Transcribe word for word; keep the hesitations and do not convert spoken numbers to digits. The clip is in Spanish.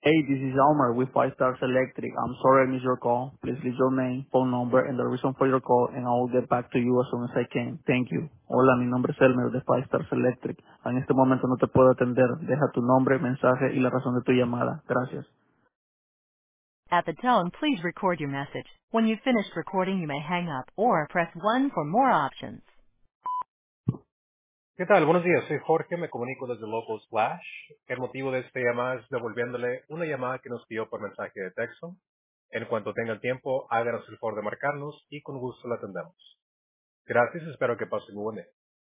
Hey, this is Elmer with Five Stars Electric. I'm sorry I missed your call. Please leave your name, phone number, and the reason for your call, and I will get back to you as soon as I can. Thank you. Hola, mi nombre es Elmer de Five Stars Electric. En este momento no te puedo atender. Deja tu nombre, mensaje y la razón de tu llamada. Gracias. At the tone, please record your message. When you've finished recording, you may hang up or press one for more options. ¿Qué tal? Buenos días, soy Jorge, me comunico desde Local Splash. El motivo de esta llamada es devolviéndole una llamada que nos pidió por mensaje de texto. En cuanto tenga tiempo, háganos el favor de marcarnos y con gusto la atendemos. Gracias, espero que pase muy buen día.